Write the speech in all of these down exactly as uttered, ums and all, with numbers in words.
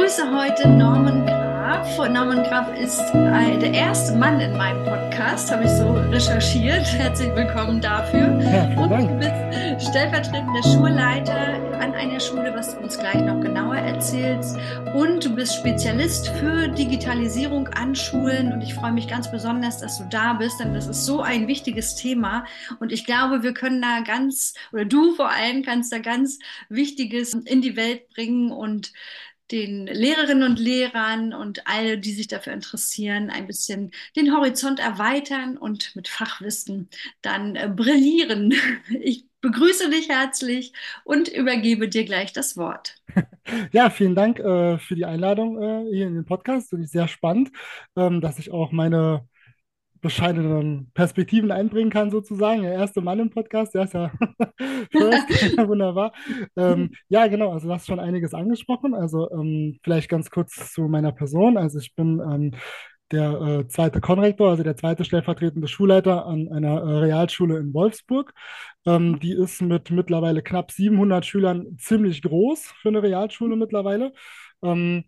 begrüße heute Norman Graf. Norman Graf ist äh, der erste Mann in meinem Podcast, habe ich so recherchiert. Herzlich willkommen dafür. Ja, vielen Und Dank. du bist stellvertretender Schulleiter an einer Schule, was du uns gleich noch genauer erzählst. Und du bist Spezialist für Digitalisierung an Schulen. Und ich freue mich ganz besonders, dass du da bist, denn das ist so ein wichtiges Thema. Und ich glaube, wir können da ganz, oder du vor allem kannst da ganz Wichtiges in die Welt bringen und den Lehrerinnen und Lehrern und alle, die sich dafür interessieren, ein bisschen den Horizont erweitern und mit Fachwissen dann äh, brillieren. Ich begrüße dich herzlich und übergebe dir gleich das Wort. Ja, vielen Dank äh, für die Einladung äh, hier in den Podcast. Finde ich sehr spannend, ähm, dass ich auch meine bescheidenen Perspektiven einbringen kann, sozusagen. Der erste Mann im Podcast, der ist ja first, wunderbar. Ähm, ja, genau, also du hast schon einiges angesprochen. Also ähm, vielleicht ganz kurz zu meiner Person. Also ich bin ähm, der äh, zweite Konrektor, also der zweite stellvertretende Schulleiter an einer äh, Realschule in Wolfsburg. Ähm, die ist mit mittlerweile knapp siebenhundert Schülern ziemlich groß für eine Realschule mittlerweile. Ähm,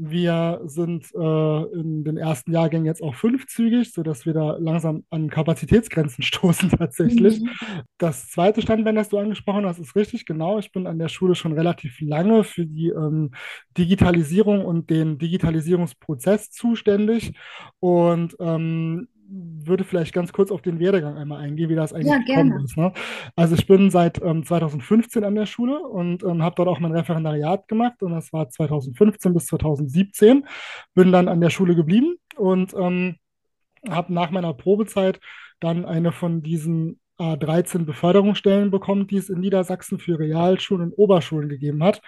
Wir sind äh, in den ersten Jahrgängen jetzt auch fünfzügig, sodass wir da langsam an Kapazitätsgrenzen stoßen tatsächlich. Mhm. Das zweite Standbein, das du angesprochen hast, ist richtig, genau. Ich bin an der Schule schon relativ lange für die ähm, Digitalisierung und den Digitalisierungsprozess zuständig und ähm, würde vielleicht ganz kurz auf den Werdegang einmal eingehen, wie das Ja, eigentlich gekommen gerne. ist. Ne? Also ich bin seit ähm, zweitausendfünfzehn an der Schule und ähm, habe dort auch mein Referendariat gemacht und das war zweitausendfünfzehn bis zweitausendsiebzehn. Bin dann an der Schule geblieben und ähm, habe nach meiner Probezeit dann eine von diesen äh, dreizehn Beförderungsstellen bekommen, die es in Niedersachsen für Realschulen und Oberschulen gegeben hat.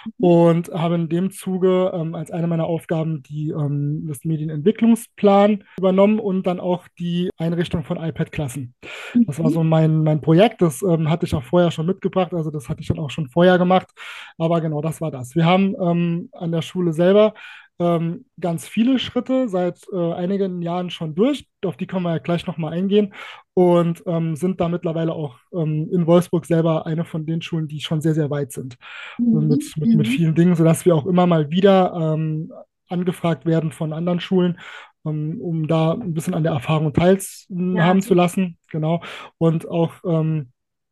Und habe in dem Zuge ähm, als eine meiner Aufgaben die, ähm, das Medienentwicklungsplan übernommen und dann auch die Einrichtung von iPad-Klassen. Das war Mhm. so mein, mein Projekt, das ähm, hatte ich auch vorher schon mitgebracht, also das hatte ich dann auch schon vorher gemacht. Aber genau, das war das. Wir haben ähm, an der Schule selber ähm, ganz viele Schritte seit äh, einigen Jahren schon durch. Auf die können wir ja gleich nochmal eingehen und ähm, sind da mittlerweile auch ähm, in Wolfsburg selber eine von den Schulen, die schon sehr, sehr weit sind. Und Mhm. mit, mit, mit Mhm. vielen Dingen, sodass wir auch immer mal wieder ähm, angefragt werden von anderen Schulen, ähm, um da ein bisschen an der Erfahrung Ja, teilhaben zu super. lassen. Genau. Und auch ähm,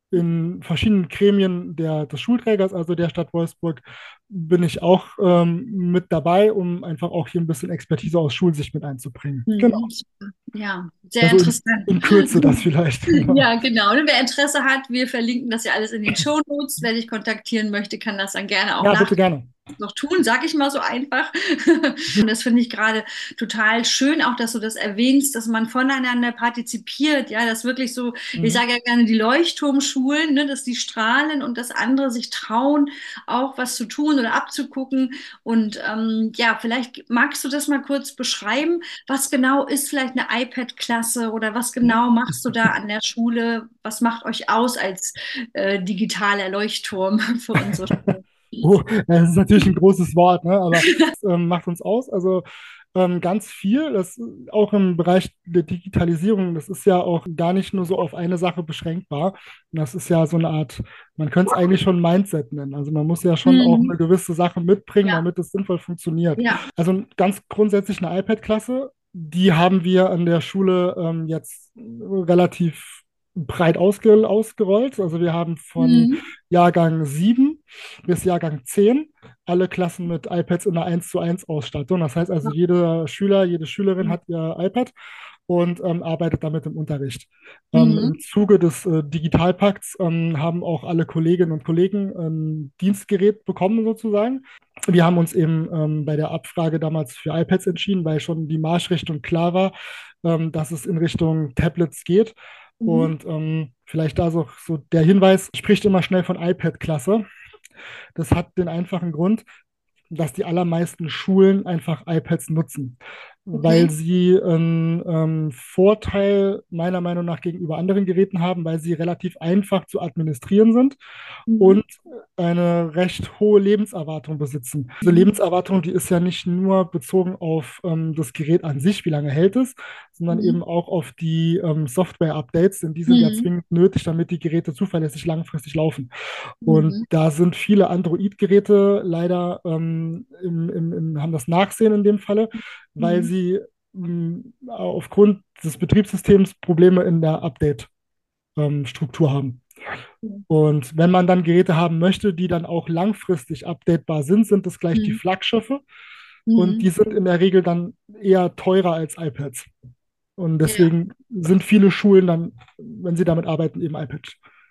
in verschiedenen Gremien der, des Schulträgers, also der Stadt Wolfsburg, bin ich auch ähm, mit dabei, um einfach auch hier ein bisschen Expertise aus Schulsicht mit einzubringen. Genau. Mhm. Super. Ja, sehr Also in, interessant. in Kürze das vielleicht. Genau. Ja, genau. Und wer Interesse hat, wir verlinken das ja alles in den Shownotes. Wer dich kontaktieren möchte, kann das dann gerne auch Ja, bitte nach gerne. noch tun, sag ich mal so einfach. Und das finde ich gerade total schön, auch dass du das erwähnst, dass man voneinander partizipiert, ja, dass wirklich so, ich Mhm. sage ja gerne die Leuchtturmschulen, ne, dass die strahlen und dass andere sich trauen, auch was zu tun oder abzugucken. Und ähm, ja, vielleicht magst du das mal kurz beschreiben. Was genau ist vielleicht eine iPad-Klasse oder was genau machst du da an der Schule? Was macht euch aus als äh, digitaler Leuchtturm für unsere Schule? Oh, das ist natürlich ein großes Wort, ne? Aber es ähm, macht uns aus. Also ähm, ganz viel, das auch im Bereich der Digitalisierung, das ist ja auch gar nicht nur so auf eine Sache beschränkbar. Und das ist ja so eine Art, man könnte es eigentlich schon Mindset nennen. Also man muss ja schon auch eine Mhm. gewisse Sache mitbringen, Ja, damit es sinnvoll funktioniert. ja. Also ganz grundsätzlich eine iPad-Klasse, die haben wir an der Schule ähm, jetzt relativ breit ausge ausgerollt. Also wir haben von Mhm. Jahrgang sieben bis Jahrgang zehn alle Klassen mit iPads in einer eins zu eins Ausstattung. Das heißt also, jeder Schüler, jede Schülerin hat ihr iPad und ähm, arbeitet damit im Unterricht. Ähm, Mhm. Im Zuge des äh, Digitalpakts ähm, haben auch alle Kolleginnen und Kollegen ein Dienstgerät bekommen, sozusagen. Wir haben uns eben ähm, bei der Abfrage damals für iPads entschieden, weil schon die Marschrichtung klar war, ähm, dass es in Richtung Tablets geht. Mhm. Und ähm, vielleicht da so, so der Hinweis, spricht immer schnell von iPad-Klasse. Das hat den einfachen Grund, dass die allermeisten Schulen einfach iPads nutzen, weil Okay. sie einen ähm, Vorteil meiner Meinung nach gegenüber anderen Geräten haben, weil sie relativ einfach zu administrieren sind Mhm. und eine recht hohe Lebenserwartung besitzen. Diese Mhm. Lebenserwartung, die ist ja nicht nur bezogen auf ähm, das Gerät an sich, wie lange hält es, sondern Mhm. eben auch auf die ähm, Software-Updates, denn die sind ja Mhm. zwingend nötig, damit die Geräte zuverlässig langfristig laufen. Und Mhm. da sind viele Android-Geräte leider ähm, im, im, im, haben das Nachsehen in dem Falle, weil Mhm. sie mh, aufgrund des Betriebssystems Probleme in der Update-Struktur haben. Und wenn man dann Geräte haben möchte, die dann auch langfristig updatebar sind, sind das gleich die Mhm. Flaggschiffe. Und die Mhm. sind in der Regel dann eher teurer als iPads. Und Ja, deswegen sind viele Schulen dann, wenn sie damit arbeiten, eben iPad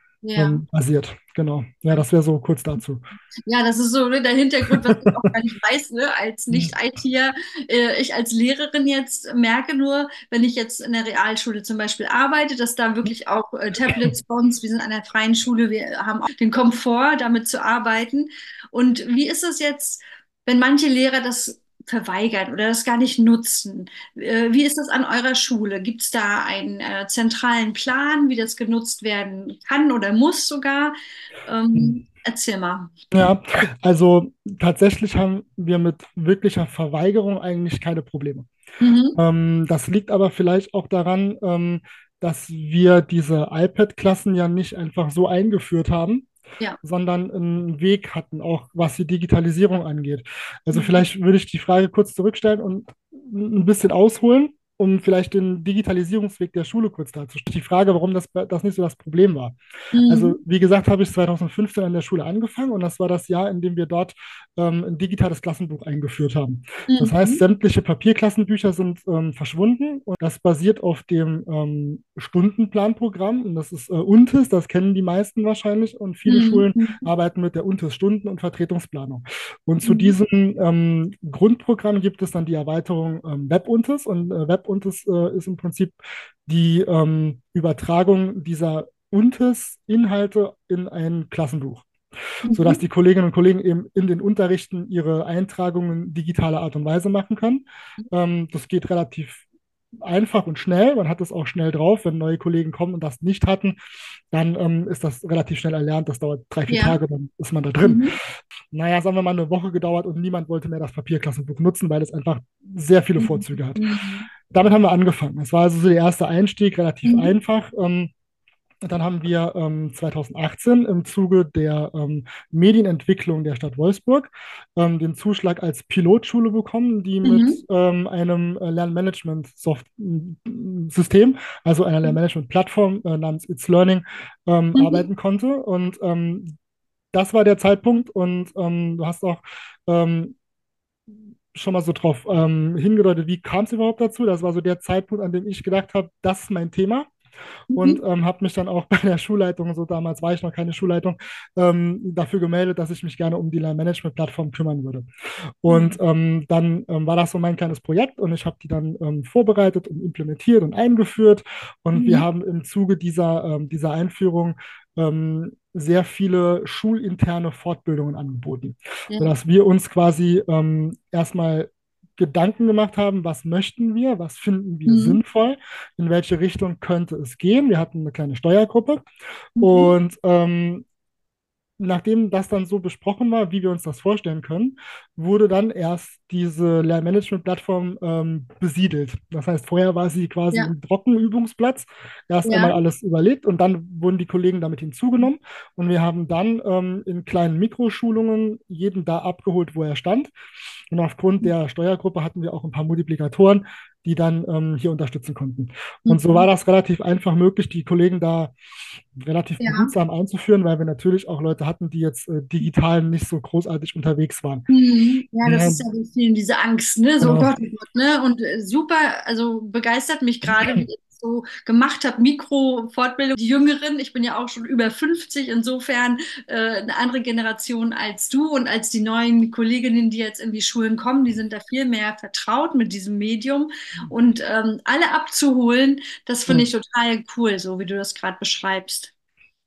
ja. ähm, basiert. Genau. Ja, das wäre so kurz dazu. Ja, das ist so ne, der Hintergrund, was ich auch gar nicht weiß, ne, als Nicht-I T er. Äh, ich als Lehrerin jetzt merke nur, wenn ich jetzt in der Realschule zum Beispiel arbeite, dass da wirklich auch äh, Tablets bei uns, wir sind an der freien Schule, wir haben auch den Komfort, damit zu arbeiten. Und wie ist es jetzt, wenn manche Lehrer das verweigern oder das gar nicht nutzen? Äh, wie ist das an eurer Schule? Gibt es da einen äh, zentralen Plan, wie das genutzt werden kann oder muss sogar? Ähm, erzähl mal. Ja, also tatsächlich haben wir mit wirklicher Verweigerung eigentlich keine Probleme. Mhm. Ähm, das liegt aber vielleicht auch daran, ähm, dass wir diese iPad-Klassen ja nicht einfach so eingeführt haben, Ja. sondern einen Weg hatten, auch was die Digitalisierung angeht. Also Mhm. vielleicht würde ich die Frage kurz zurückstellen und ein bisschen ausholen, um vielleicht den Digitalisierungsweg der Schule kurz darzustellen. Die Frage, warum das, das nicht so das Problem war. Also, Mhm. wie gesagt, habe ich zwanzig fünfzehn an der Schule angefangen und das war das Jahr, in dem wir dort ähm, ein digitales Klassenbuch eingeführt haben. Das heißt, Mhm. sämtliche Papierklassenbücher sind ähm, verschwunden und das basiert auf dem ähm, Stundenplanprogramm und das ist äh, U N T I S, das kennen die meisten wahrscheinlich und viele Schulen Mhm. arbeiten mit der U N T I S-Stunden- und Vertretungsplanung. Und zu Mhm. diesem ähm, Grundprogramm gibt es dann die Erweiterung ähm, Web-U N T I S und äh, Web-U N T I S äh, ist im Prinzip die ähm, Übertragung dieser U N T I S-Inhalte in ein Klassenbuch, sodass Mhm. die Kolleginnen und Kollegen eben in den Unterrichten ihre Eintragungen digitaler Art und Weise machen können. Ähm, das geht relativ einfach und schnell. Man hat das auch schnell drauf. Wenn neue Kollegen kommen und das nicht hatten, dann ähm, ist das relativ schnell erlernt. Das dauert drei, vier Ja. Tage, dann ist man da drin. Mhm. Naja, sagen wir mal eine Woche gedauert und niemand wollte mehr das Papierklassenbuch nutzen, weil es einfach sehr viele Mhm. Vorzüge hat. Mhm. Damit haben wir angefangen. Das war also so der erste Einstieg, relativ Mhm. einfach. Ähm, dann haben wir ähm, zwanzig achtzehn im Zuge der ähm, Medienentwicklung der Stadt Wolfsburg ähm, den Zuschlag als Pilotschule bekommen, die mit Mhm. ähm, einem äh, Lernmanagement-System, also einer Lernmanagement-Plattform äh, namens It's Learning, ähm, Mhm. arbeiten konnte. Und ähm, das war der Zeitpunkt. Und ähm, du hast auch ähm, schon mal so drauf ähm, hingedeutet, wie kam es überhaupt dazu? Das war so der Zeitpunkt, an dem ich gedacht habe, das ist mein Thema und Mhm. ähm, habe mich dann auch bei der Schulleitung, so damals war ich noch keine Schulleitung, ähm, dafür gemeldet, dass ich mich gerne um die Lernmanagement-Plattform kümmern würde. Und Mhm. ähm, dann ähm, war das so mein kleines Projekt und ich habe die dann ähm, vorbereitet und implementiert und eingeführt. Und wir Mhm. haben im Zuge dieser, ähm, dieser Einführung ähm, sehr viele schulinterne Fortbildungen angeboten, Ja. sodass wir uns quasi ähm, erstmal Gedanken gemacht haben, was möchten wir, was finden wir Mhm. sinnvoll, in welche Richtung könnte es gehen. Wir hatten eine kleine Steuergruppe Mhm. und ähm, nachdem das dann so besprochen war, wie wir uns das vorstellen können, wurde dann erst diese Lernmanagement-Plattform ähm, besiedelt. Das heißt, vorher war sie quasi Ja. ein Trockenübungsplatz. Erst Ja. einmal alles überlegt und dann wurden die Kollegen damit hinzugenommen. Und wir haben dann ähm, in kleinen Mikroschulungen jeden da abgeholt, wo er stand. Und aufgrund der Steuergruppe hatten wir auch ein paar Multiplikatoren, die dann ähm, hier unterstützen konnten. Und so war Mhm. das relativ einfach möglich, die Kollegen da relativ Ja. behutsam einzuführen, weil wir natürlich auch Leute hatten, die jetzt äh, digital nicht so großartig unterwegs waren. Mhm. Ja, das Ja, ist ja bei vielen diese Angst, ne? So, oh genau. Gott, oh Gott, ne? Und äh, super, also begeistert mich gerade, wie ihr das so gemacht habt, Mikro-Fortbildung. Die Jüngeren, ich bin ja auch schon über fünfzig, insofern äh, eine andere Generation als du und als die neuen Kolleginnen, die jetzt in die Schulen kommen, die sind da viel mehr vertraut mit diesem Medium. Und ähm, alle abzuholen, das finde ich total cool, so wie du das gerade beschreibst.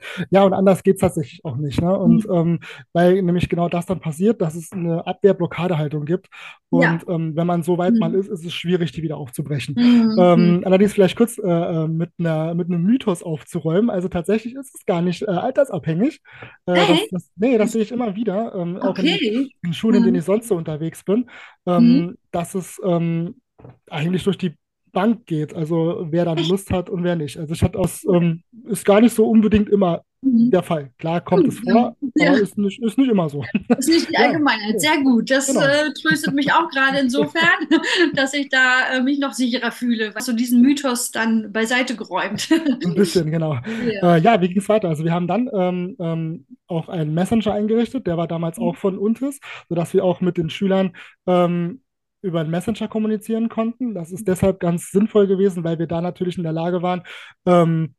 Ja, und anders geht es tatsächlich auch nicht. Ne? Und Mhm. ähm, weil nämlich genau das dann passiert, dass es eine Abwehr-Blockadehaltung gibt. Und Ja. ähm, wenn man so weit mal Mhm. ist, ist es schwierig, die wieder aufzubrechen. Mhm. Mhm. Ähm, allerdings vielleicht kurz äh, äh, mit einer, mit einem Mythos aufzuräumen. Also tatsächlich ist es gar nicht äh, altersabhängig. Äh, das, Hey, das, nee, das ist sehe ich immer wieder, ähm, auch in, okay. in Schulen, in denen ich Mhm. sonst so unterwegs bin, Mhm. ähm, dass es ähm, eigentlich durch die Bank geht. Also wer dann Echt Lust hat und wer nicht. Also ich hatte aus, cool. ähm, ist gar nicht so unbedingt immer Mhm. der Fall. Klar kommt Gut, es ja. vor, aber Ja. ist nicht, ist nicht immer so. Das ist nicht die Ja, Allgemeinheit. nee, Sehr gut. Das genau. äh, tröstet mich auch gerade insofern, dass ich da äh, mich noch sicherer fühle. So diesen Mythos dann beiseite geräumt. Ein bisschen, genau. Ja. Äh, ja, wie ging es weiter? Also wir haben dann ähm, ähm, auch einen Messenger eingerichtet, der war damals auch von Untis, sodass wir auch mit den Schülern ähm, über einen Messenger kommunizieren konnten. Das ist deshalb ganz sinnvoll gewesen, weil wir da natürlich in der Lage waren, ähm,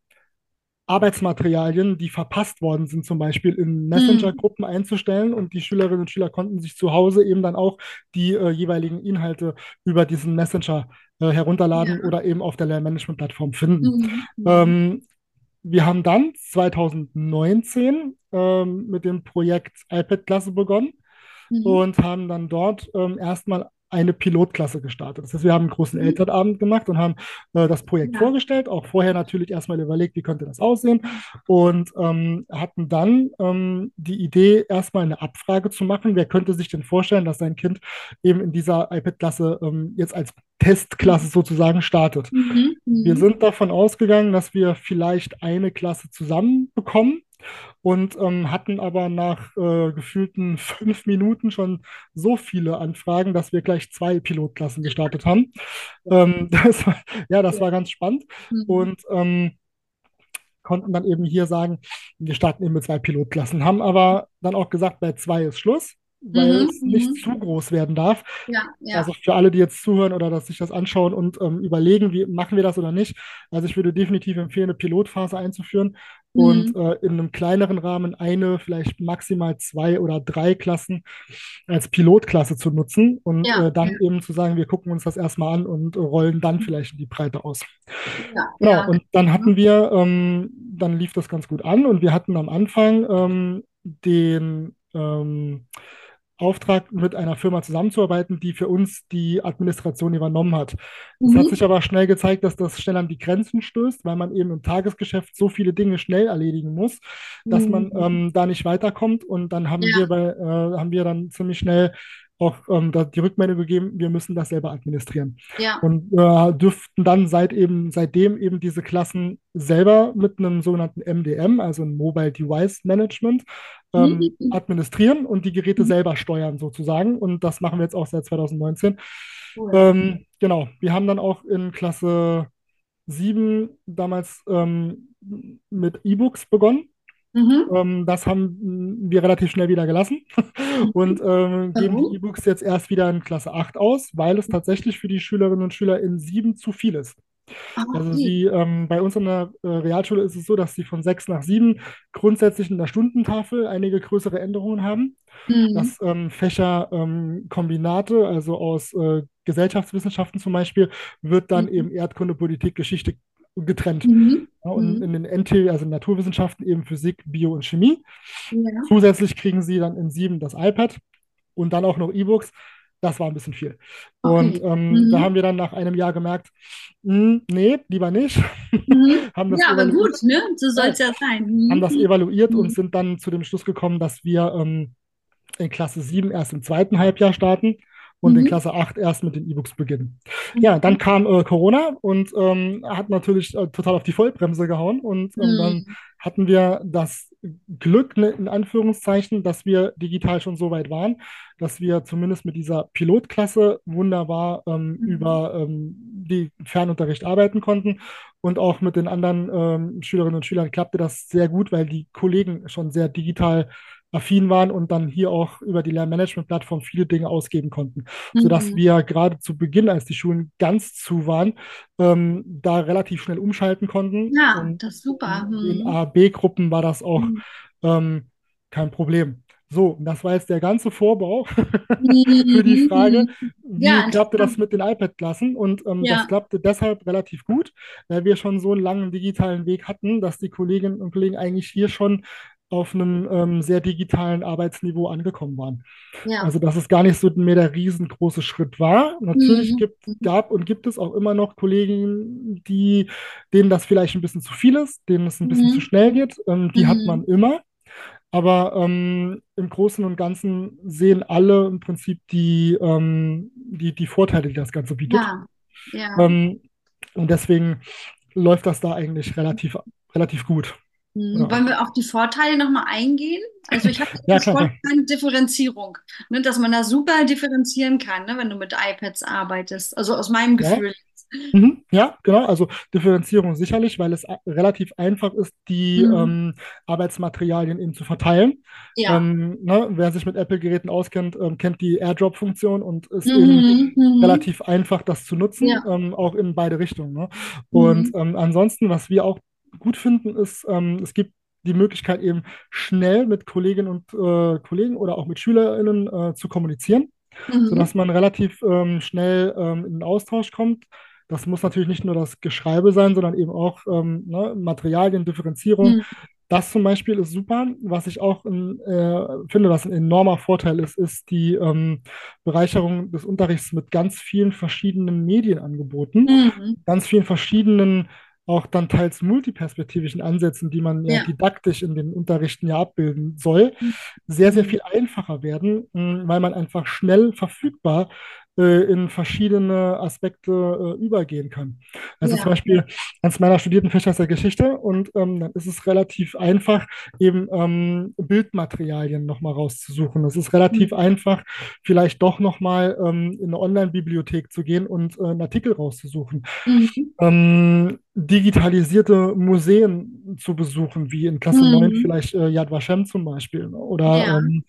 Arbeitsmaterialien, die verpasst worden sind, zum Beispiel in Mhm. Messenger-Gruppen einzustellen und die Schülerinnen und Schüler konnten sich zu Hause eben dann auch die äh, jeweiligen Inhalte über diesen Messenger äh, herunterladen Ja. oder eben auf der Lernmanagement-Plattform finden. Mhm. Mhm. Ähm, Wir haben dann zwanzig neunzehn ähm, mit dem Projekt iPad-Klasse begonnen Mhm. und haben dann dort ähm, erstmal eine Pilotklasse gestartet. Das heißt, wir haben einen großen Mhm. Elternabend gemacht und haben äh, das Projekt Ja. vorgestellt, auch vorher natürlich erstmal überlegt, wie könnte das aussehen und ähm, hatten dann ähm, die Idee, erstmal eine Abfrage zu machen. Wer könnte sich denn vorstellen, dass sein Kind eben in dieser iPad-Klasse ähm, jetzt als Testklasse sozusagen startet? Mhm. Wir Mhm. sind davon ausgegangen, dass wir vielleicht eine Klasse zusammenbekommen und ähm, hatten aber nach äh, gefühlten fünf Minuten schon so viele Anfragen, dass wir gleich zwei Pilotklassen gestartet haben. Ähm, das war, ja, das Ja. war ganz spannend Mhm. und ähm, konnten dann eben hier sagen, wir starten eben mit zwei Pilotklassen, haben aber dann auch gesagt, bei zwei ist Schluss, weil Mhm. es nicht Mhm. zu groß werden darf. Ja, Also ja. für alle, die jetzt zuhören oder dass sich das anschauen und ähm, überlegen, wie machen wir das oder nicht. Also ich würde definitiv empfehlen, eine Pilotphase einzuführen und Mhm. äh, in einem kleineren Rahmen eine, vielleicht maximal zwei oder drei Klassen als Pilotklasse zu nutzen und Ja, äh, dann ja, eben zu sagen, wir gucken uns das erstmal an und äh, rollen dann vielleicht in die Breite aus. ja, Genau, ja. und dann hatten wir, ähm, dann lief das ganz gut an und wir hatten am Anfang ähm, den ähm, Auftrag, mit einer Firma zusammenzuarbeiten, die für uns die Administration übernommen hat. Es hat sich Mhm. aber schnell gezeigt, dass das schnell an die Grenzen stößt, weil man eben im Tagesgeschäft so viele Dinge schnell erledigen muss, dass man Mhm. ähm, da nicht weiterkommt. Und dann haben wir, Ja, bei, äh, haben wir dann ziemlich schnell auch ähm, da die Rückmeldung gegeben, wir müssen das selber administrieren ja. und äh, dürften dann seit eben, seitdem eben diese Klassen selber mit einem sogenannten M D M, also ein Mobile Device Management, ähm, Mhm. administrieren und die Geräte Mhm. selber steuern sozusagen. Und das machen wir jetzt auch seit zwanzig neunzehn. Cool. Ähm, genau, wir haben dann auch in Klasse sieben damals ähm, mit E-Books begonnen. Mhm. Ähm, das haben wir relativ schnell wieder gelassen und ähm, geben die Warum? E-Books jetzt erst wieder in Klasse acht aus, weil es tatsächlich für die Schülerinnen und Schüler in sieben zu viel ist. Ah, Also okay. sie, ähm, bei uns in der äh, Realschule ist es so, dass sie von sechs nach sieben grundsätzlich in der Stundentafel einige größere Änderungen haben. Mhm. Dass ähm, Fächer ähm, Kombinate, also aus äh, Gesellschaftswissenschaften zum Beispiel, wird dann Mhm. eben Erdkunde, Politik, Geschichte getrennt. Mhm. Ja, und Mhm. in den N T, also in Naturwissenschaften, eben Physik, Bio und Chemie. Ja, Zusätzlich kriegen sie dann in sieben das iPad und dann auch noch E-Books. Das war ein bisschen viel. Und okay. ähm, da haben Mhm. wir dann nach einem Jahr gemerkt, "Hm, nee, lieber nicht." Mhm. haben das Ja, aber gut, evaluiert, ne? So soll ja, es ja sein. haben das Mhm. evaluiert und Mhm. sind dann zu dem Schluss gekommen, dass wir ähm, in Klasse sieben erst im zweiten Halbjahr starten und in Mhm. Klasse acht erst mit den E-Books beginnen. Ja, dann Mhm. kam äh, Corona und ähm, hat natürlich äh, total auf die Vollbremse gehauen und ähm, dann Mhm. hatten wir das Glück, ne, in Anführungszeichen, dass wir digital schon so weit waren, dass wir zumindest mit dieser Pilotklasse wunderbar ähm, Mhm. über ähm, die Fernunterricht arbeiten konnten und auch mit den anderen ähm, Schülerinnen und Schülern klappte das sehr gut, weil die Kollegen schon sehr digital affin waren und dann hier auch über die Lernmanagement-Plattform viele Dinge ausgeben konnten, sodass Mhm. wir gerade zu Beginn, als die Schulen ganz zu waren, ähm, da relativ schnell umschalten konnten. Ja, Und das ist super. in den Mhm. A B-Gruppen war das auch Mhm. ähm, kein Problem. So, und das war jetzt der ganze Vorbau für die Frage, Mhm. wie Ja, klappte das interessant. mit den iPad-Klassen? Und ähm, das Ja, klappte deshalb relativ gut, weil wir schon so einen langen digitalen Weg hatten, dass die Kolleginnen und Kollegen eigentlich hier schon auf einem ähm, sehr digitalen Arbeitsniveau angekommen waren. ja. Also, dass es gar nicht so mehr der riesengroße Schritt war. Natürlich Mhm. gibt, gab und gibt es auch immer noch Kollegen, die, denen das vielleicht ein bisschen zu viel ist, denen es ein bisschen zu Mhm. schnell geht. Ähm, die hat man Mhm. immer. Aber ähm, im Großen und Ganzen sehen alle im Prinzip die, ähm, die, die Vorteile, die das Ganze bietet. Ja, ja. Ähm, und deswegen läuft das da eigentlich relativ, relativ gut. Mhm. Ja, Wollen wir auf die Vorteile nochmal eingehen? Also ich habe ja das klar, voll klar. an Differenzierung, ne, dass man da super differenzieren kann, ne, wenn du mit iPads arbeitest. Also aus meinem Ja. Gefühl. Mhm, ja, genau. Also Differenzierung sicherlich, weil es a- relativ einfach ist, die Mhm. ähm, Arbeitsmaterialien eben zu verteilen. Ja. Ähm, ne, wer sich mit Apple-Geräten auskennt, ähm, kennt die AirDrop-Funktion und ist eben Mhm. Mhm. relativ einfach, das zu nutzen, Ja. ähm, auch in beide Richtungen. Ne? Und Mhm. ähm, ansonsten, was wir auch gut finden, ist, ähm, es gibt die Möglichkeit, eben schnell mit Kolleginnen und äh, Kollegen oder auch mit SchülerInnen äh, zu kommunizieren, sodass Mhm. man relativ ähm, schnell ähm, in den Austausch kommt. Das muss natürlich nicht nur das Geschreibe sein, sondern eben auch ähm, ne, Materialien, Differenzierung. Mhm. Das zum Beispiel ist super. Was ich auch in, äh, finde, was ein enormer Vorteil ist, ist die ähm, Bereicherung des Unterrichts mit ganz vielen verschiedenen Medienangeboten, Mhm. ganz vielen verschiedenen, auch dann teils multiperspektivischen Ansätzen, die man ja Ja. didaktisch in den Unterrichten ja abbilden soll, sehr, sehr Mhm. viel einfacher werden, mh, weil man einfach schnell verfügbar äh, in verschiedene Aspekte äh, übergehen kann. Also zum Ja. Beispiel, eines meiner studierten Fächer ist ja Geschichte und ähm, dann ist es relativ einfach, eben ähm, Bildmaterialien nochmal rauszusuchen. Es ist relativ Mhm. einfach, vielleicht doch nochmal ähm, in eine Online-Bibliothek zu gehen und äh, einen Artikel rauszusuchen, Mhm. ähm, digitalisierte Museen zu besuchen, wie in Klasse neun Mhm. vielleicht äh, Yad Vashem zum Beispiel, ne? Oder Ja. ähm,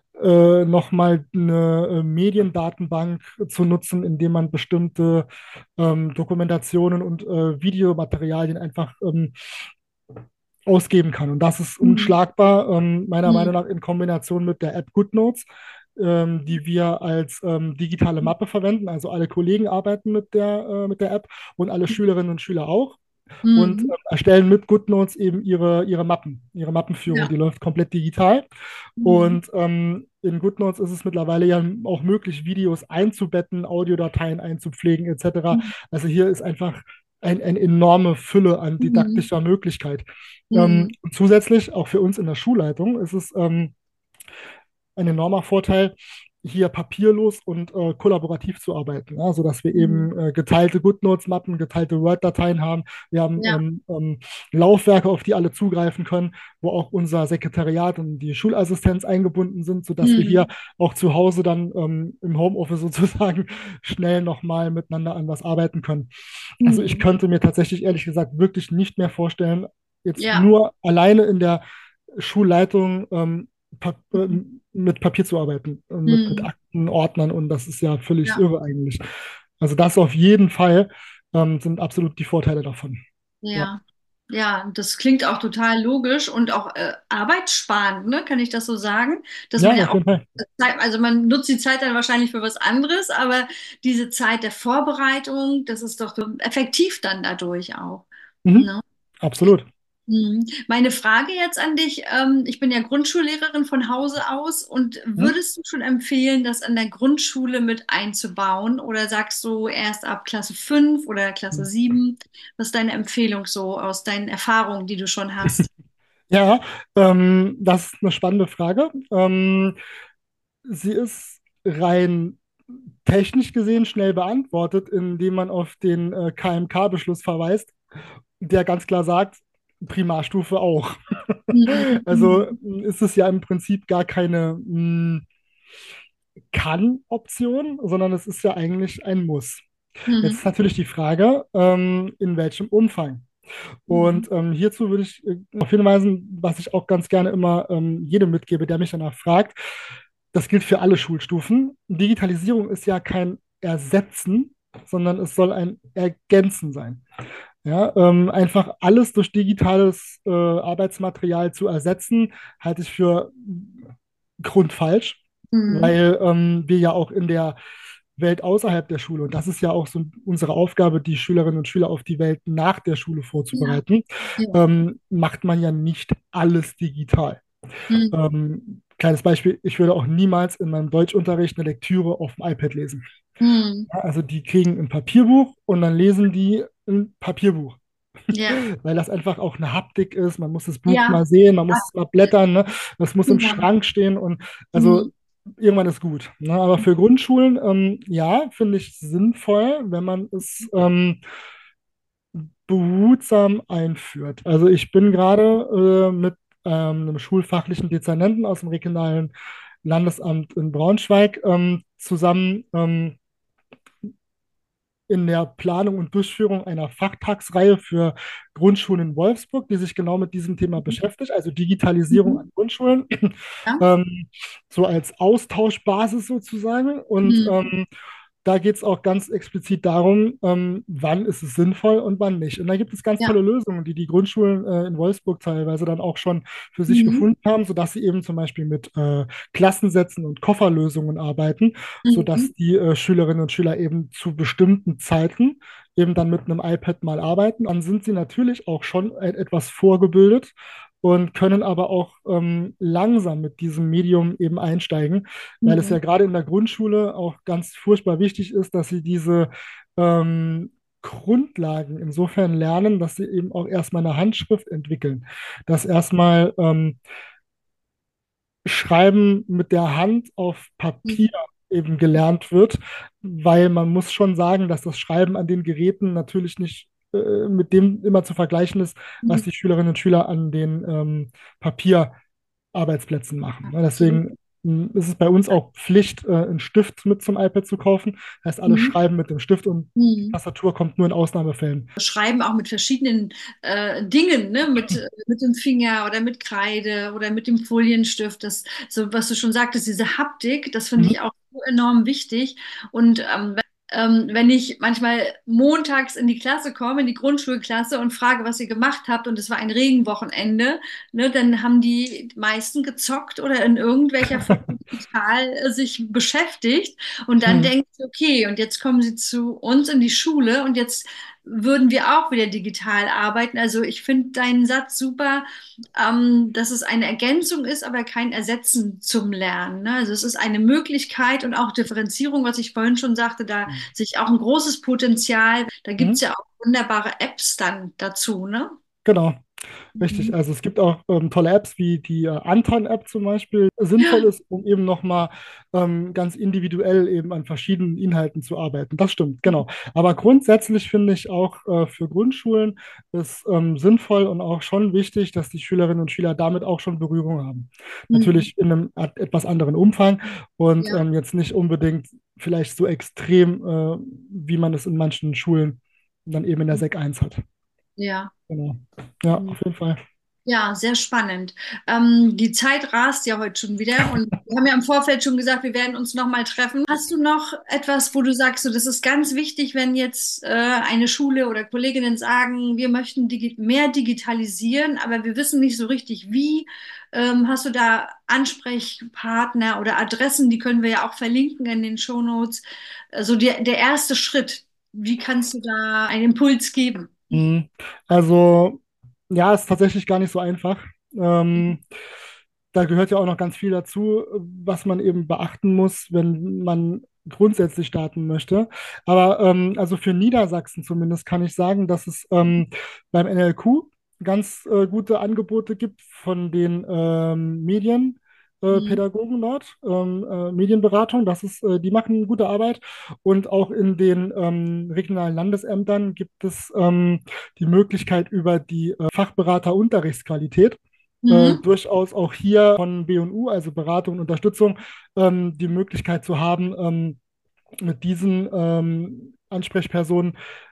äh, nochmal eine äh, Mediendatenbank zu nutzen, indem man bestimmte ähm, Dokumentationen und äh, Videomaterialien einfach ähm, ausgeben kann. Und das ist Mhm. unschlagbar, ähm, meiner Meinung Mhm. nach in Kombination mit der App GoodNotes, ähm, die wir als ähm, digitale Mappe verwenden. Also alle Kollegen arbeiten mit der, äh, mit der App und alle Schülerinnen und Schüler auch und Mhm. ähm, erstellen mit GoodNotes eben ihre, ihre Mappen, ihre Mappenführung. Ja. Die läuft komplett digital. Mhm. Und ähm, in GoodNotes ist es mittlerweile ja auch möglich, Videos einzubetten, Audiodateien einzupflegen, et cetera. Also hier ist einfach ein, eine enorme Fülle an Mhm. didaktischer Möglichkeit. Ähm, Mhm. zusätzlich, auch für uns in der Schulleitung, ist es ähm, ein enormer Vorteil, hier papierlos und äh, kollaborativ zu arbeiten, ja, sodass wir Mhm. eben äh, geteilte GoodNotes-Mappen, geteilte Word-Dateien haben. Wir haben Ja. ähm, ähm, Laufwerke, auf die alle zugreifen können, wo auch unser Sekretariat und die Schulassistenz eingebunden sind, sodass wir hier Mhm. auch zu Hause dann ähm, im Homeoffice sozusagen schnell nochmal miteinander an was arbeiten können. Also ich Mhm. könnte mir tatsächlich ehrlich gesagt wirklich nicht mehr vorstellen, jetzt Ja. nur alleine in der Schulleitung ähm, Pap ähm, mit Papier zu arbeiten, äh, mit, mit Mhm. Akten, Ordnern und das ist ja völlig Ja. irre eigentlich. Also das auf jeden Fall ähm, sind absolut die Vorteile davon. Ja, Ja. Ja, das klingt auch total logisch und auch äh, arbeitssparend, ne? Kann ich das so sagen? Dass ja, man ja auf auch jeden Fall. Zeit, also man nutzt die Zeit dann wahrscheinlich für was anderes, aber diese Zeit der Vorbereitung, das ist doch so effektiv dann dadurch auch. Mhm. Ne? Absolut. Mhm. Meine Frage jetzt an dich, ähm, ich bin ja Grundschullehrerin von Hause aus und Mhm. würdest du schon empfehlen, das an der Grundschule mit einzubauen oder sagst du erst ab Klasse fünf oder Klasse sieben? Was ist deine Empfehlung so aus deinen Erfahrungen, die du schon hast? Ja, ähm, das ist eine spannende Frage. Ähm, sie ist rein technisch gesehen schnell beantwortet, indem man auf den äh, K M K-Beschluss verweist, der ganz klar sagt, Primarstufe auch. Mhm. Also mh, ist es ja im Prinzip gar keine mh, Kann-Option, sondern es ist ja eigentlich ein Muss. Jetzt ist Mhm. natürlich die Frage, ähm, in welchem Umfang. Mhm. Und ähm, hierzu würde ich äh, darauf hinweisen, was ich auch ganz gerne immer ähm, jedem mitgebe, der mich danach fragt. Das gilt für alle Schulstufen. Digitalisierung ist ja kein Ersetzen, sondern es soll ein Ergänzen sein. Ja, ähm, einfach alles durch digitales äh, Arbeitsmaterial zu ersetzen, halte ich für grundfalsch, Mhm. weil ähm, wir ja auch in der Welt außerhalb der Schule, und das ist ja auch so unsere Aufgabe, die Schülerinnen und Schüler auf die Welt nach der Schule Ja, vorzubereiten, ja. ähm, macht man ja nicht alles digital. Mhm. Ähm, kleines Beispiel, ich würde auch niemals in meinem Deutschunterricht eine Lektüre auf dem iPad lesen. Mhm. Ja, also die kriegen ein Papierbuch und dann lesen die ein Papierbuch, Ja, weil das einfach auch eine Haptik ist. Man muss das Buch ja, mal sehen, man ja, muss es mal blättern, ne? Das muss im genau. Schrank stehen und also Mhm. irgendwann ist gut. Ne? Aber für Grundschulen, ähm, ja, finde ich sinnvoll, wenn man es ähm, behutsam einführt. Also ich bin gerade äh, mit ähm, einem schulfachlichen Dezernenten aus dem regionalen Landesamt in Braunschweig ähm, zusammen ähm, in der Planung und Durchführung einer Fachtagsreihe für Grundschulen in Wolfsburg, die sich genau mit diesem Thema beschäftigt, also Digitalisierung Mhm. an Grundschulen, Ja. ähm, so als Austauschbasis sozusagen. Und Mhm. ähm, da geht es auch ganz explizit darum, ähm, wann ist es sinnvoll und wann nicht. Und da gibt es ganz Ja. tolle Lösungen, die die Grundschulen äh, in Wolfsburg teilweise dann auch schon für sich Mhm. gefunden haben, sodass sie eben zum Beispiel mit äh, Klassensätzen und Kofferlösungen arbeiten, Mhm. sodass die äh, Schülerinnen und Schüler eben zu bestimmten Zeiten eben dann mit einem iPad mal arbeiten. Dann sind sie natürlich auch schon e- etwas vorgebildet und können aber auch ähm, langsam mit diesem Medium eben einsteigen, weil es ja Mhm. gerade in der Grundschule auch ganz furchtbar wichtig ist, dass sie diese ähm, Grundlagen insofern lernen, dass sie eben auch erstmal eine Handschrift entwickeln, dass erstmal ähm, Schreiben mit der Hand auf Papier Mhm. eben gelernt wird, weil man muss schon sagen, dass das Schreiben an den Geräten natürlich nicht äh, mit dem immer zu vergleichen ist, was Mhm. die Schülerinnen und Schüler an den ähm, Papierarbeitsplätzen machen. Ne? Absolut. Deswegen mh, ist es bei uns auch Pflicht, äh, einen Stift mit zum iPad zu kaufen. Heißt, alle Mhm. schreiben mit dem Stift und die Mhm. Tastatur kommt nur in Ausnahmefällen. Schreiben auch mit verschiedenen äh, Dingen, ne? Mit, äh, mit dem Finger oder mit Kreide oder mit dem Folienstift. Das, so was du schon sagtest, diese Haptik, das finde Mhm. ich auch so enorm wichtig. Und ähm, ähm, wenn ich manchmal montags in die Klasse komme, in die Grundschulklasse und frage, was ihr gemacht habt, und es war ein Regenwochenende, ne, dann haben die meisten gezockt oder in irgendwelcher Form digital äh, sich beschäftigt. Und dann Mhm. denke ich, okay, und jetzt kommen sie zu uns in die Schule und jetzt würden wir auch wieder digital arbeiten. Also ich finde deinen Satz super, ähm, dass es eine Ergänzung ist, aber kein Ersetzen zum Lernen. Ne? Also es ist eine Möglichkeit und auch Differenzierung, was ich vorhin schon sagte, da sehe ich auch ein großes Potenzial. Da gibt es Mhm. ja auch wunderbare Apps dann dazu, ne? Genau. Richtig, Mhm. also es gibt auch ähm, tolle Apps wie die äh, Anton-App zum Beispiel, sinnvoll Ja. ist, um eben nochmal ähm, ganz individuell eben an verschiedenen Inhalten zu arbeiten. Das stimmt, genau. Aber grundsätzlich finde ich auch äh, für Grundschulen ist ähm, sinnvoll und auch schon wichtig, dass die Schülerinnen und Schüler damit auch schon Berührung haben. Mhm. Natürlich in einem at- etwas anderen Umfang und Ja. ähm, jetzt nicht unbedingt vielleicht so extrem, äh, wie man es in manchen Schulen dann eben in der Sek eins hat. Ja. Genau. Ja, auf jeden Fall. Ja, sehr spannend. Ähm, die Zeit rast ja heute schon wieder und wir haben ja im Vorfeld schon gesagt, wir werden uns noch mal treffen. Hast du noch etwas, wo du sagst, so, das ist ganz wichtig, wenn jetzt äh, eine Schule oder Kolleginnen sagen, wir möchten digi mehr digitalisieren, aber wir wissen nicht so richtig wie. Ähm, hast du da Ansprechpartner oder Adressen, die können wir ja auch verlinken in den Shownotes. Also der, der erste Schritt, wie kannst du da einen Impuls geben? Mhm. Also, ja, ist tatsächlich gar nicht so einfach. Ähm, da gehört ja auch noch ganz viel dazu, was man eben beachten muss, wenn man grundsätzlich starten möchte. Aber ähm, also für Niedersachsen zumindest kann ich sagen, dass es ähm, beim N L Q ganz äh, gute Angebote gibt von den ähm, Medien. Äh, Mhm. Pädagogen dort, ähm, äh, Medienberatung, das ist, äh, die machen gute Arbeit. Und auch in den ähm, regionalen Landesämtern gibt es ähm, die Möglichkeit über die äh, Fachberater Unterrichtsqualität äh, Mhm. durchaus auch hier von B und U, also Beratung und Unterstützung, ähm, die Möglichkeit zu haben, ähm, mit diesen ähm, Ansprechpersonen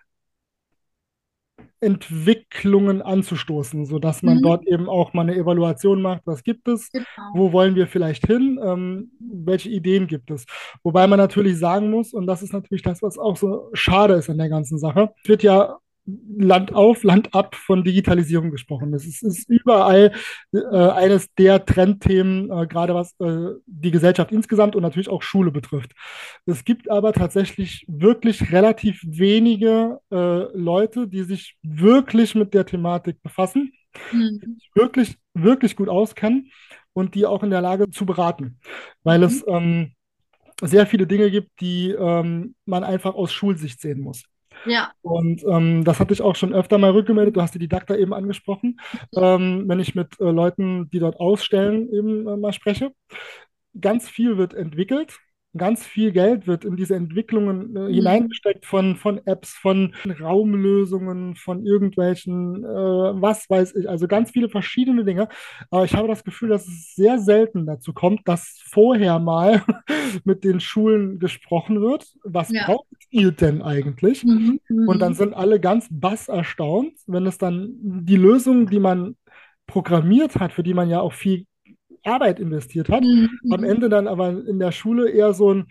Entwicklungen anzustoßen, sodass man Mhm. dort eben auch mal eine Evaluation macht, was gibt es, Genau. wo wollen wir vielleicht hin, ähm, welche Ideen gibt es. Wobei man Ja. natürlich sagen muss, und das ist natürlich das, was auch so schade ist an der ganzen Sache, es wird ja Land auf, Land ab von Digitalisierung gesprochen. Es ist, ist überall äh, eines der Trendthemen, äh, gerade was äh, die Gesellschaft insgesamt und natürlich auch Schule betrifft. Es gibt aber tatsächlich wirklich relativ wenige äh, Leute, die sich wirklich mit der Thematik befassen, die Mhm. sich wirklich, wirklich gut auskennen und die auch in der Lage zu beraten, weil Mhm. es ähm, sehr viele Dinge gibt, die ähm, man einfach aus Schulsicht sehen muss. Ja. Und ähm, das hatte ich auch schon öfter mal rückgemeldet. Du hast die Didakta eben angesprochen. Ähm, wenn ich mit äh, Leuten, die dort ausstellen, eben äh, mal spreche. Ganz viel wird entwickelt. Ganz viel Geld wird in diese Entwicklungen äh, Mhm. hineingesteckt von, von Apps, von Raumlösungen, von irgendwelchen, äh, was weiß ich, also ganz viele verschiedene Dinge. Aber ich habe das Gefühl, dass es sehr selten dazu kommt, dass vorher mal mit den Schulen gesprochen wird. Was Ja. braucht ihr denn eigentlich? Mhm. Und dann Mhm. sind alle ganz bass erstaunt, wenn es dann die Lösung, die man programmiert hat, für die man ja auch viel Arbeit investiert hat, Mhm. am Mhm. Ende dann aber in der Schule eher so ein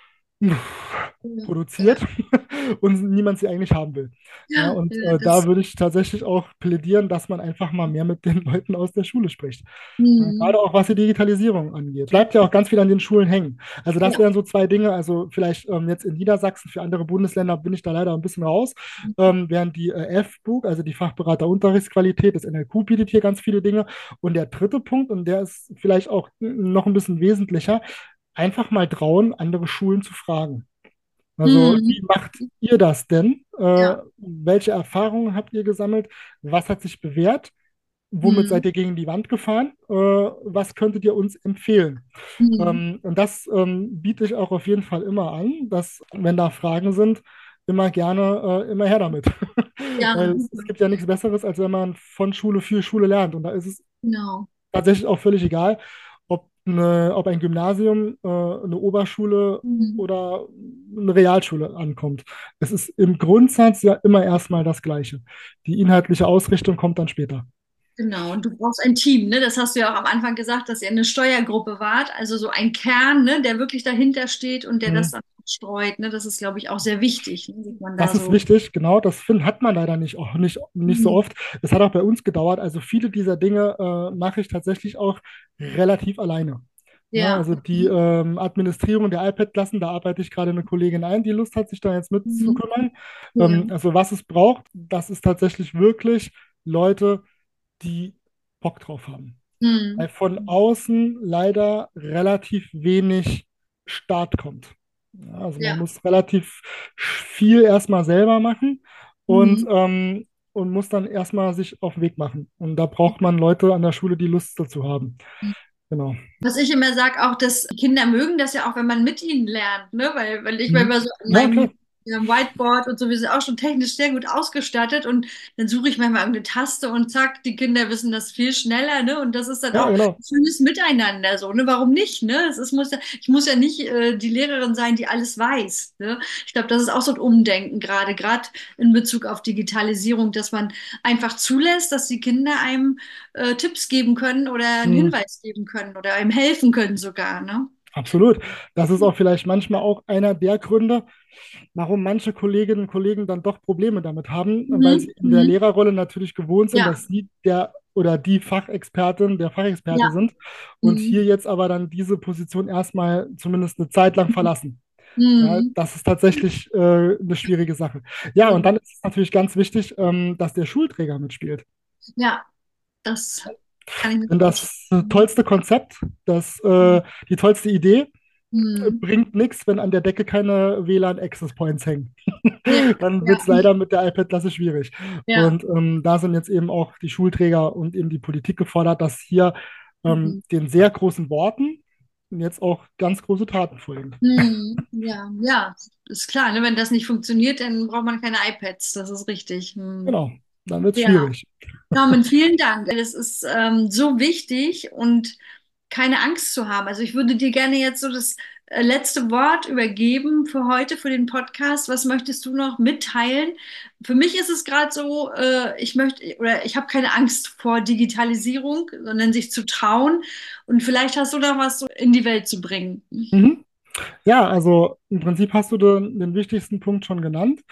Ja. Ja. produziert und niemand sie eigentlich haben will. Ja, Ja, und ja, äh, da das. würde ich tatsächlich auch plädieren, dass man einfach mal mehr mit den Leuten aus der Schule spricht. Ja, Mhm. gerade auch was die Digitalisierung angeht. Bleibt ja auch ganz viel an den Schulen hängen. Also das Ja. wären so zwei Dinge. Also vielleicht ähm, jetzt in Niedersachsen, für andere Bundesländer bin ich da leider ein bisschen raus. Ähm, während die äh, F B U G, also die Fachberater Unterrichtsqualität, das N L Q bietet hier ganz viele Dinge. Und der dritte Punkt, und der ist vielleicht auch noch ein bisschen wesentlicher, einfach mal trauen, andere Schulen zu fragen. Also, Mhm. wie macht ihr das denn? Äh, Ja. welche Erfahrungen habt ihr gesammelt? Was hat sich bewährt? Womit Mhm. seid ihr gegen die Wand gefahren? Äh, was könntet ihr uns empfehlen? Mhm. Ähm, und das ähm, biete ich auch auf jeden Fall immer an, dass, wenn da Fragen sind, immer gerne, äh, immer her damit. Ja, Weil es, es super. gibt ja nichts Besseres, als wenn man von Schule für Schule lernt. Und da ist es Genau. tatsächlich auch völlig egal, ob, eine, ob ein Gymnasium, äh, eine Oberschule Mhm. oder eine Realschule ankommt. Es ist im Grundsatz ja immer erstmal das Gleiche. Die inhaltliche Ausrichtung kommt dann später. Genau. Und du brauchst ein Team, ne? Das hast du ja auch am Anfang gesagt, dass ihr eine Steuergruppe wart. Also so ein Kern, ne, der wirklich dahinter steht und der das Mhm. dann streut. Ne? Das ist, glaube ich, auch sehr wichtig, ne? Dass man da Das ist so. wichtig, genau, das find, hat man leider nicht, auch nicht, nicht so Mhm. oft. Es hat auch bei uns gedauert. Also viele dieser Dinge äh, mache ich tatsächlich auch relativ alleine. Ja, Ja. also die ähm, Administrierung der iPad-Klassen, da arbeite ich gerade eine Kollegin ein, die Lust hat, sich da jetzt Mhm. mitzukümmern. Ja. Ähm, also was es braucht, das ist tatsächlich wirklich Leute, die Bock drauf haben. Mhm. Weil von außen leider relativ wenig Start kommt. Ja, also man Ja. muss relativ viel erstmal selber machen und, Mhm. ähm, und muss dann erstmal sich auf den Weg machen. Und da braucht man Leute an der Schule, die Lust dazu haben. Genau. Was ich immer sage, auch, dass Kinder mögen das ja auch, wenn man mit ihnen lernt, ne? Weil, weil ich war Mhm. immer so an Ja, klar. meinem ja, Whiteboard und so, wir sind auch schon technisch sehr gut ausgestattet und dann suche ich manchmal irgendeine Taste und zack, die Kinder wissen das viel schneller, ne? Und das ist dann Ja, auch genau. ein schönes Miteinander so, ne? Warum nicht, ne? Es ist, muss ja, ich muss ja nicht äh, die Lehrerin sein, die alles weiß, ne? Ich glaube, das ist auch so ein Umdenken gerade, gerade in Bezug auf Digitalisierung, dass man einfach zulässt, dass die Kinder einem äh, Tipps geben können oder einen Mhm. Hinweis geben können oder einem helfen können sogar, ne? Absolut. Das ist auch vielleicht manchmal auch einer der Gründe, warum manche Kolleginnen und Kollegen dann doch Probleme damit haben, weil Mhm. sie in der Mhm. Lehrerrolle natürlich gewohnt sind, Ja, dass sie der oder die Fachexpertin, der Fachexperte ja. sind und Mhm. hier jetzt aber dann diese Position erstmal zumindest eine Zeit lang verlassen. Ja, Mhm. das ist tatsächlich äh, eine schwierige Sache. Ja, und Ja, dann ist es natürlich ganz wichtig, ähm, dass der Schulträger mitspielt. ja, das kann ich mir Denn das äh, vorstellen. tollste Konzept, das, äh, die tollste Idee Mhm. bringt nichts, wenn an der Decke keine W L A N-Access Points hängen. Ja, Dann wird ja, es leider mit der iPad-Klasse schwierig. ja. Und ähm, da sind jetzt eben auch die Schulträger und eben die Politik gefordert, dass hier ähm, Mhm. den sehr großen Worten jetzt auch ganz große Taten folgen. Mhm. Ja, ja, ist klar, ne? Wenn das nicht funktioniert, dann braucht man keine iPads, das ist richtig. Mhm. Genau, dann wird es Ja. schwierig. Norman, vielen Dank. Das ist ähm, so wichtig und keine Angst zu haben. Also ich würde dir gerne jetzt so das äh, letzte Wort übergeben für heute, für den Podcast. Was möchtest du noch mitteilen? Für mich ist es gerade so, äh, ich möchte oder ich habe keine Angst vor Digitalisierung, sondern sich zu trauen. Und vielleicht hast du noch was so in die Welt zu bringen. Mhm. Ja, also im Prinzip hast du den, den wichtigsten Punkt schon genannt.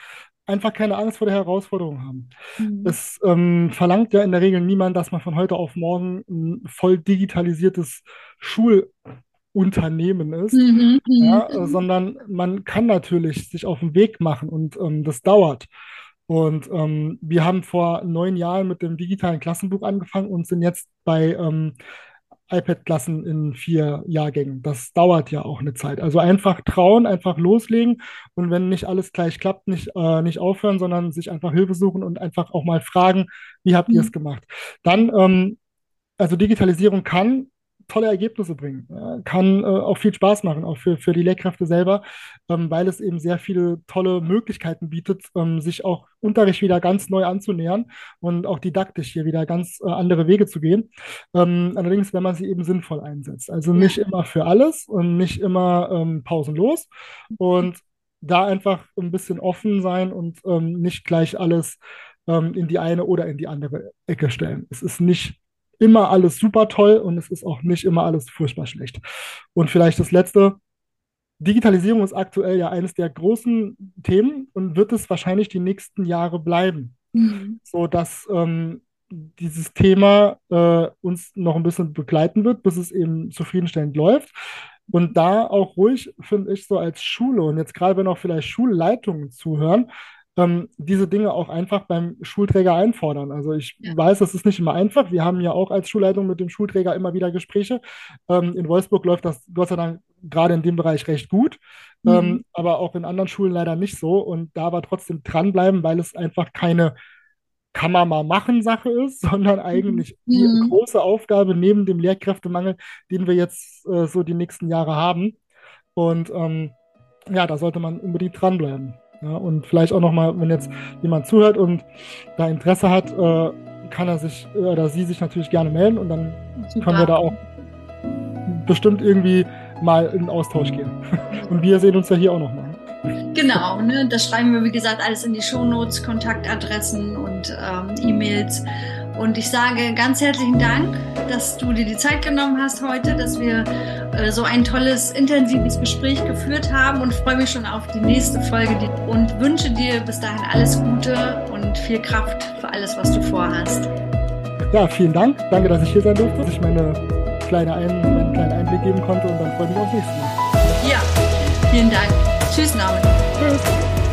einfach keine Angst vor der Herausforderung haben. Mhm. Es ähm, verlangt ja in der Regel niemand, dass man von heute auf morgen ein voll digitalisiertes Schulunternehmen ist, Mhm. ja, äh, Mhm. sondern man kann natürlich sich auf den Weg machen und ähm, das dauert. Und ähm, wir haben vor neun Jahren mit dem digitalen Klassenbuch angefangen und sind jetzt bei ähm, iPad-Klassen in vier Jahrgängen. Das dauert ja auch eine Zeit. Also einfach trauen, einfach loslegen und wenn nicht alles gleich klappt, nicht, äh, nicht aufhören, sondern sich einfach Hilfe suchen und einfach auch mal fragen, wie habt ihr es Mhm. gemacht? Dann ähm, also Digitalisierung kann tolle Ergebnisse bringen, ja, kann äh, auch viel Spaß machen, auch für, für die Lehrkräfte selber, ähm, weil es eben sehr viele tolle Möglichkeiten bietet, ähm, sich auch Unterricht wieder ganz neu anzunähern und auch didaktisch hier wieder ganz äh, andere Wege zu gehen. Ähm, allerdings, wenn man sie eben sinnvoll einsetzt. Also Ja. nicht immer für alles und nicht immer ähm, pausenlos und da einfach ein bisschen offen sein und ähm, nicht gleich alles ähm, in die eine oder in die andere Ecke stellen. Es ist nicht immer alles super toll und es ist auch nicht immer alles furchtbar schlecht. Und vielleicht das Letzte, Digitalisierung ist aktuell ja eines der großen Themen und wird es wahrscheinlich die nächsten Jahre bleiben, Mhm. so dass ähm, dieses Thema äh, uns noch ein bisschen begleiten wird, bis es eben zufriedenstellend läuft. Und da auch ruhig, finde ich, so als Schule und jetzt gerade wenn auch vielleicht Schulleitungen zuhören, ähm, diese Dinge auch einfach beim Schulträger einfordern. Also ich Ja. weiß, das ist nicht immer einfach. Wir haben ja auch als Schulleitung mit dem Schulträger immer wieder Gespräche. Ähm, in Wolfsburg läuft das Gott sei Dank gerade in dem Bereich recht gut, Mhm. ähm, aber auch in anderen Schulen leider nicht so. Und da aber trotzdem dranbleiben, weil es einfach keine kann man mal machen Sache ist, sondern Mhm. eigentlich die Mhm. große Aufgabe neben dem Lehrkräftemangel, den wir jetzt äh, so die nächsten Jahre haben. Und ähm, ja, da sollte man unbedingt dranbleiben. Ja, und vielleicht auch nochmal, wenn jetzt jemand zuhört und da Interesse hat, äh, kann er sich äh, oder sie sich natürlich gerne melden und dann können wir Super. da auch bestimmt irgendwie mal in den Austausch gehen. Und wir sehen uns ja hier auch nochmal. Genau, ne? Das schreiben wir, wie gesagt, alles in die Shownotes, Kontaktadressen und ähm, E-Mails. Und ich sage ganz herzlichen Dank, dass du dir die Zeit genommen hast heute, dass wir äh, so ein tolles, intensives Gespräch geführt haben und freue mich schon auf die nächste Folge und wünsche dir bis dahin alles Gute und viel Kraft für alles, was du vorhast. Ja, vielen Dank. Danke, dass ich hier sein durfte, dass ich meine kleine Ein meinen kleinen Einblick geben konnte und dann freue ich mich aufs nächste Mal. Ja, vielen Dank. Tschüss, Norman. Tschüss.